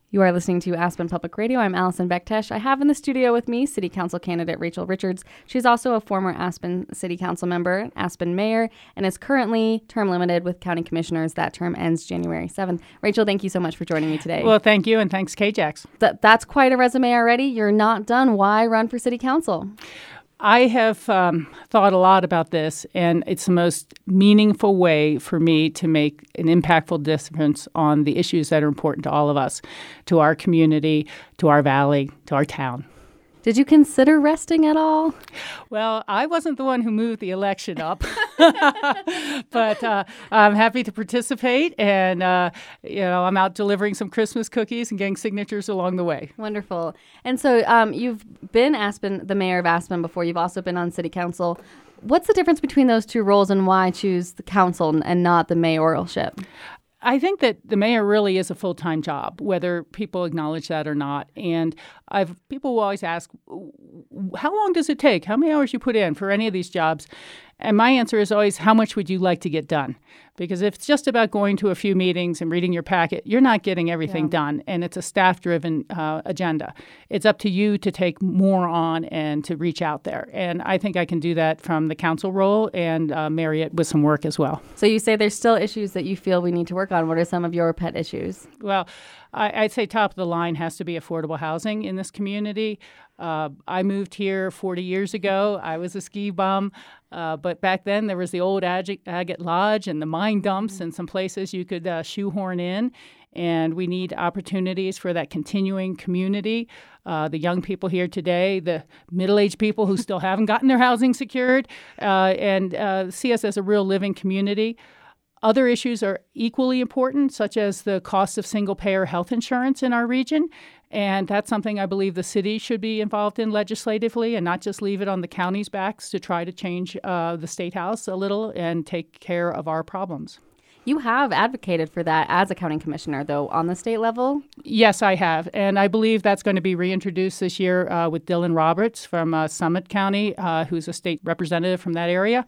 You are listening to Aspen Public Radio. I'm Allison Bektesh. I have in the studio with me City Council candidate Rachel Richards. She's also a former Aspen City Council member, Aspen mayor, and is currently term limited with county commissioners. That term ends January 7th. Rachel, thank you so much for joining me today. Well, thank you, and thanks, KJAX. That's quite a resume already. You're not done. Why run for City Council? I have thought a lot about this, and it's the most meaningful way for me to make an impactful difference on the issues that are important to all of us, to our community, to our valley, to our town. Did you consider resting at all? Well, I wasn't the one who moved the election up, but I'm happy to participate, and I'm out delivering some Christmas cookies and getting signatures along the way. Wonderful. And so you've been the mayor of Aspen before. You've also been on City Council. What's the difference between those two roles, and why choose the council and not the mayoralship? I think that the mayor really is a full-time job, whether people acknowledge that or not. And people will always ask, how long does it take? How many hours you put in for any of these jobs? And my answer is always, how much would you like to get done? Because if it's just about going to a few meetings and reading your packet, you're not getting everything done. And it's a staff-driven agenda. It's up to you to take more on and to reach out there. And I think I can do that from the council role and marry it with some work as well. So you say there's still issues that you feel we need to work on. What are some of your pet issues? Well, I'd say top of the line has to be affordable housing in this community. I moved here 40 years ago. I was a ski bum. But back then, there was the old Agate Lodge and the mine dumps and some places you could shoehorn in. And we need opportunities for that continuing community. The young people here today, the middle-aged people who still haven't gotten their housing secured, and see us as a real living community. Other issues are equally important, such as the cost of single-payer health insurance in our region. And that's something I believe the city should be involved in legislatively and not just leave it on the county's backs to try to change the state house a little and take care of our problems. You have advocated for that as a county commissioner, though, on the state level? Yes, I have. And I believe that's going to be reintroduced this year with Dylan Roberts from Summit County, who's a state representative from that area.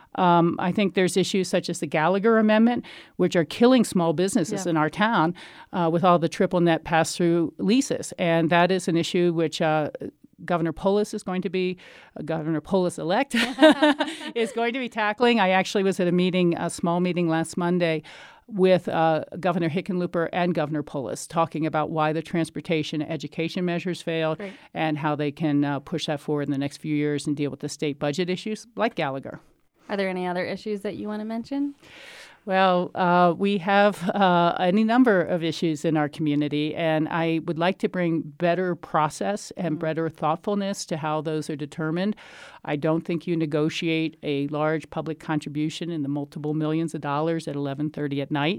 I think there's issues such as the Gallagher Amendment, which are killing small businesses in our town with all the triple net pass-through leases. And that is an issue which Governor Polis is going to be, Governor Polis-elect, is going to be tackling. I actually was at a small meeting last Monday with Governor Hickenlooper and Governor Polis talking about why the transportation education measures failed and how they can push that forward in the next few years and deal with the state budget issues like Gallagher. Are there any other issues that you want to mention? Well, we have any number of issues in our community, and I would like to bring better process and better thoughtfulness to how those are determined. I don't think you negotiate a large public contribution in the multiple millions of dollars at 11:30 at night.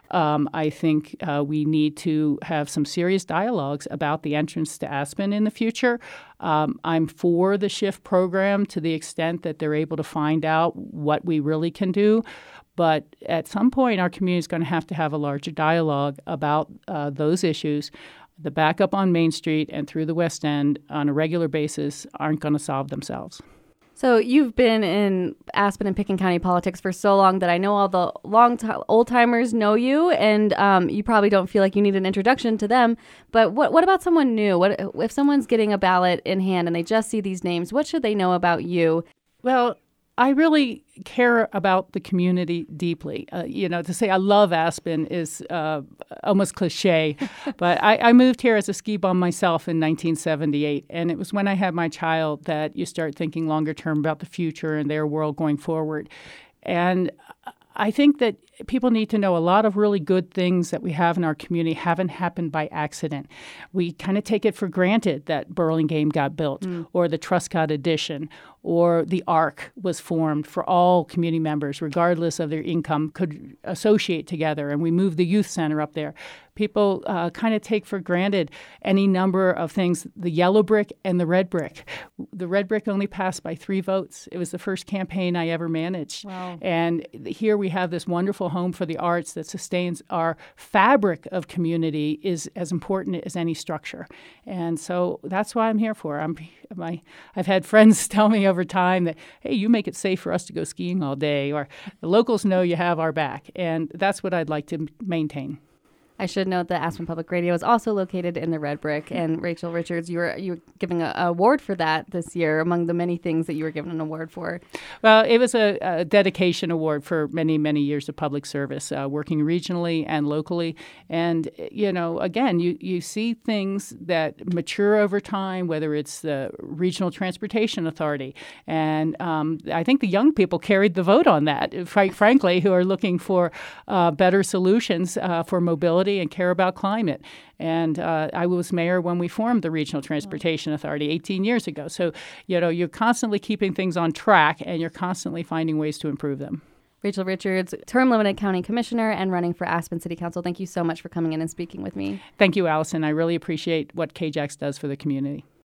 I think we need to have some serious dialogues about the entrance to Aspen in the future. I'm for the SHIFT program to the extent that they're able to find out what we really can do. But at some point, our community is going to have a larger dialogue about those issues. The backup on Main Street and through the West End on a regular basis aren't going to solve themselves. So you've been in Aspen and Pickens County politics for so long that I know all the old-timers know you, and you probably don't feel like you need an introduction to them. But what about someone new? What if someone's getting a ballot in hand and they just see these names? What should they know about you? Well, I really care about the community deeply. To say I love Aspen is almost cliche, but I moved here as a ski bum myself in 1978, and it was when I had my child that you start thinking longer term about the future and their world going forward. And I think that people need to know a lot of really good things that we have in our community haven't happened by accident. We kind of take it for granted that Burlingame got built or the Truscott Addition or the ARC was formed for all community members, regardless of their income, could associate together. And we moved the youth center up there. People kind of take for granted any number of things, the yellow brick and the red brick. The red brick only passed by 3 votes. It was the first campaign I ever managed. Wow. And here we have this wonderful home for the arts that sustains our fabric of community, is as important as any structure. And so that's why I'm here for. I've had friends tell me over time that, hey, you make it safe for us to go skiing all day, or the locals know you have our back. And that's what I'd like to maintain. I should note that Aspen Public Radio is also located in the Red Brick. And Rachel Richards, you were giving an award for that this year among the many things that you were given an award for. Well, it was a dedication award for many, many years of public service, working regionally and locally. And, again, you see things that mature over time, whether it's the Regional Transportation Authority. And I think the young people carried the vote on that, frankly, who are looking for better solutions for mobility and care about climate. And I was mayor when we formed the Regional Transportation Authority 18 years ago. So, you're constantly keeping things on track and you're constantly finding ways to improve them. Rachel Richards, term-limited county commissioner and running for Aspen City Council. Thank you so much for coming in and speaking with me. Thank you, Allison. I really appreciate what KJAX does for the community.